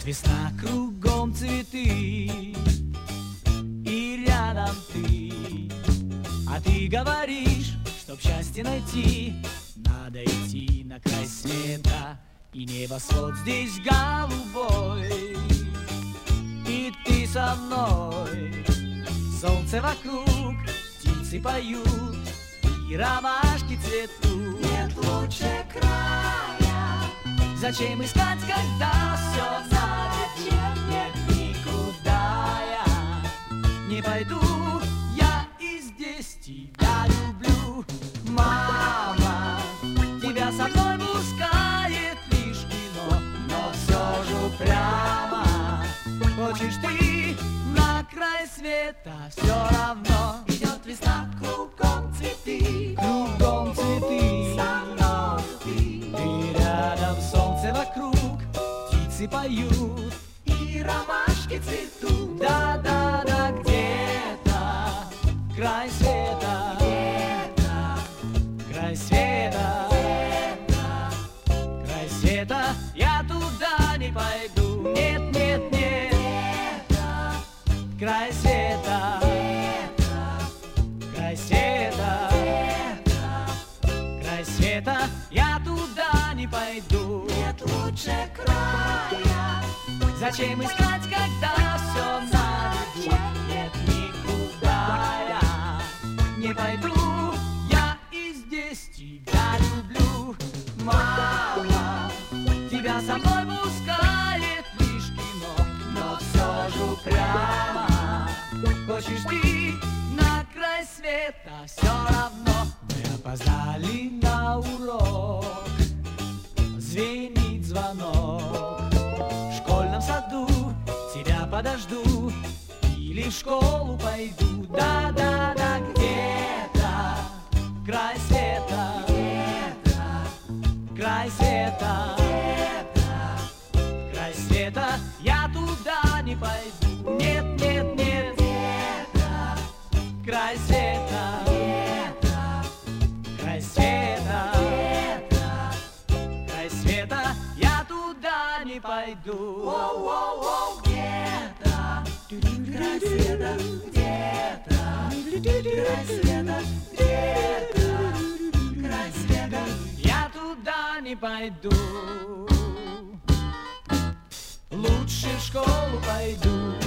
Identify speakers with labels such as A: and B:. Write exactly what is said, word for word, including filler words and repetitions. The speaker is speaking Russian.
A: Весна, кругом цветы, и рядом ты. А ты говоришь, чтоб счастье найти, надо идти на край света. И небосвод здесь голубой, и ты со мной. Солнце вокруг, птицы поют, и ромашки цветут.
B: Нет лучше края.
A: Зачем искать, когда все заведет? Нет, никуда я не пойду. Я и здесь тебя люблю. Мама тебя со мной пускает лишь кино, но все же упрямо хочешь ты на край света. Все равно
B: Идет весна, кругом цветы,
A: кругом цветы.
B: со мной ты.
A: И рядом солнце вокруг, птицы поют,
B: И ромашки цветут.
A: да-да-да, где-то край света,
B: Где-то,
A: край света,
B: где-то,
A: край света. Я туда не пойду, нет, нет, нет,
B: где-то,
A: край света,
B: где-то,
A: край света,
B: где-то.
A: край света. Я туда не пойду.
B: Нет лучше края.
A: Зачем искать, когда все наведут? Нет, никуда я не пойду. Я и здесь тебя люблю. Мама тебя со мной пускает лишь кино, но все же упрямо хочешь ты на край света. Все равно мы опоздали на урок, звенит звонок. В школьном саду тебя подожду или в школу пойду. Да-да-да, где-то край света,
B: Где-то,
A: край света,
B: где-то,
A: край света. Я туда не пойду. Нет, нет, нет,
B: где-то,
A: край света,
B: где-то,
A: край света,
B: где-то.
A: край света. Я туда не пойду.
B: Воу-воу-воу, где-то, край света, где-то, край света, где-то, край света.
A: Я туда не пойду. Лучше в школу пойду.